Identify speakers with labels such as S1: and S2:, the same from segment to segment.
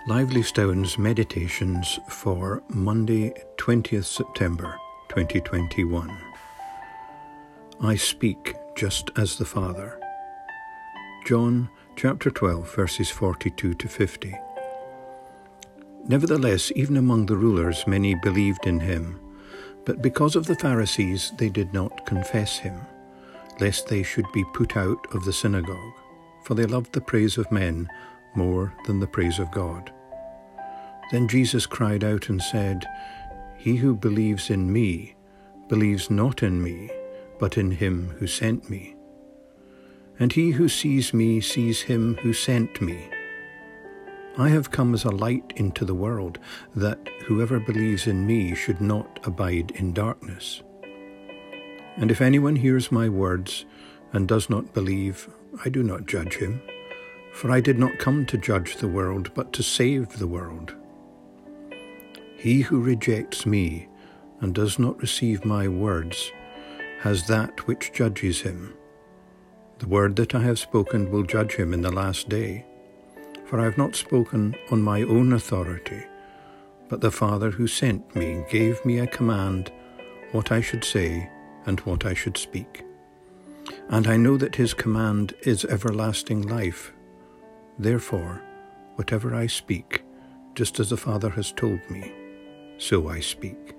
S1: Lively Stone's Meditations for Monday, 20th September 2021. I speak just as the Father. John chapter 12, verses 42 to 50. Nevertheless, even among the rulers many believed in him, but because of the Pharisees they did not confess him, lest they should be put out of the synagogue, for they loved the praise of men more than the praise of God. Then Jesus cried out and said, "He who believes in me believes not in me, but in him who sent me. And he who sees me sees him who sent me. I have come as a light into the world, that whoever believes in me should not abide in darkness. And if anyone hears my words and does not believe, I do not judge him, for I did not come to judge the world, but to save the world. He who rejects me and does not receive my words has that which judges him. The word that I have spoken will judge him in the last day. For I have not spoken on my own authority, but the Father who sent me gave me a command what I should say and what I should speak. And I know that his command is everlasting life. Therefore, whatever I speak, just as the Father has told me, so I speak."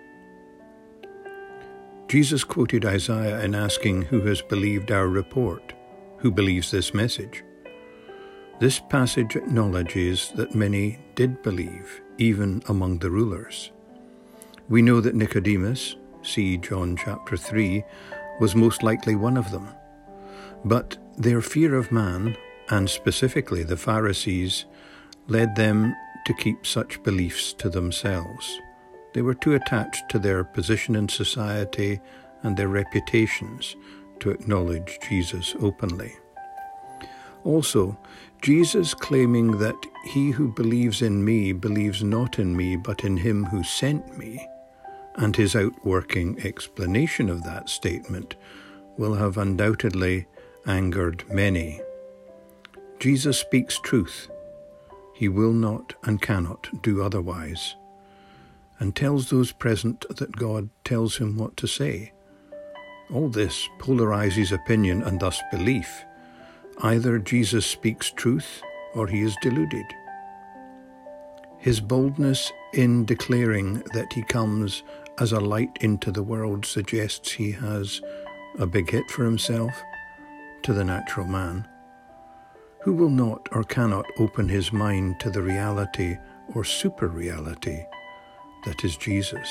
S1: Jesus quoted Isaiah in asking who has believed our report, who believes this message. This passage acknowledges that many did believe, even among the rulers. We know that Nicodemus, see John chapter 3, was most likely one of them. But their fear of man, and specifically the Pharisees, led them to keep such beliefs to themselves. They were too attached to their position in society and their reputations to acknowledge Jesus openly. Also, Jesus claiming that he who believes in me believes not in me but in him who sent me, and his outworking explanation of that statement will have undoubtedly angered many. Jesus speaks truth. He will not and cannot do otherwise, and tells those present that God tells him what to say. All this polarizes opinion and thus belief. Either Jesus speaks truth or he is deluded. His boldness in declaring that he comes as a light into the world suggests he has a big hit for himself to the natural man. Who will not or cannot open his mind to the reality or super-reality that is Jesus?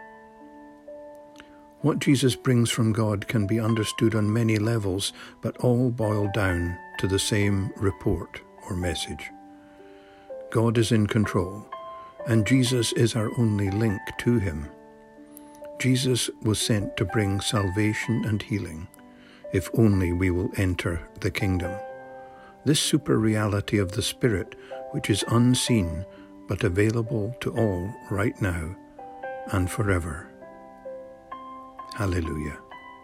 S1: What Jesus brings from God can be understood on many levels, but all boil down to the same report or message. God is in control, and Jesus is our only link to him. Jesus was sent to bring salvation and healing, if only we will enter the kingdom. This super reality of the Spirit, which is unseen but available to all right now and forever. Hallelujah.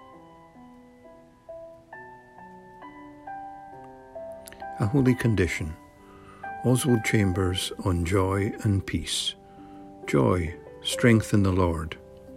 S1: A Holy Condition. Oswald Chambers on Joy and Peace. Joy, strength in the Lord.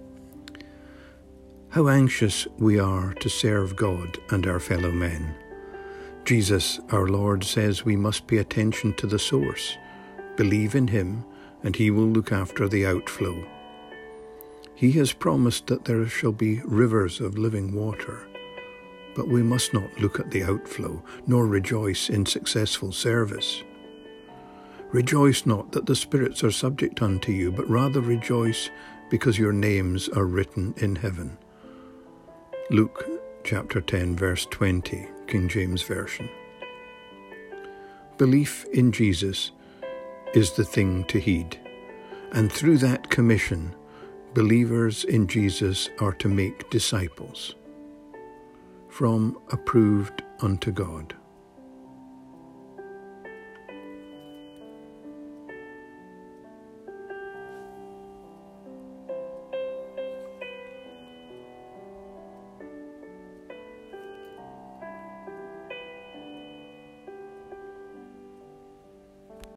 S1: How anxious we are to serve God and our fellow men. Jesus, our Lord, says we must pay attention to the source, believe in him, and he will look after the outflow. He has promised that there shall be rivers of living water, but we must not look at the outflow, nor rejoice in successful service. Rejoice not that the spirits are subject unto you, but rather rejoice because your names are written in heaven. Luke chapter 10, verse 20, King James Version. Belief in Jesus is the thing to heed, and through that commission, believers in Jesus are to make disciples. From Approved unto God.